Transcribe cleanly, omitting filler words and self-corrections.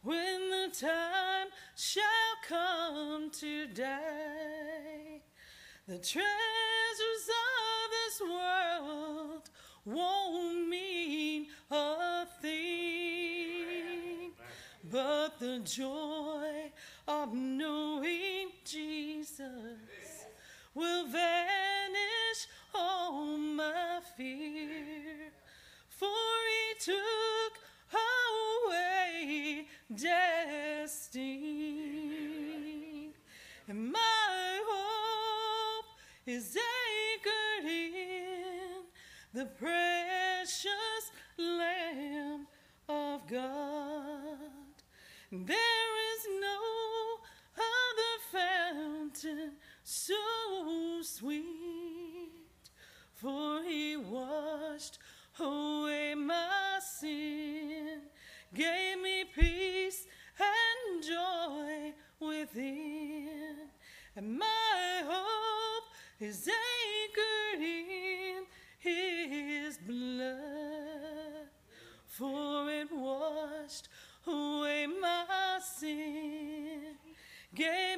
when the time shall come to die. The treasures of this world won't mean a thing, but the joy of knowing Jesus will vanish all my fear, for he took away destiny, and my hope is anchored in the precious Lamb of God. There is no other fountain so sweet, for he washed away my sin, gave me peace and joy within, and my hope is anchored in his blood, for it washed away my sin, gave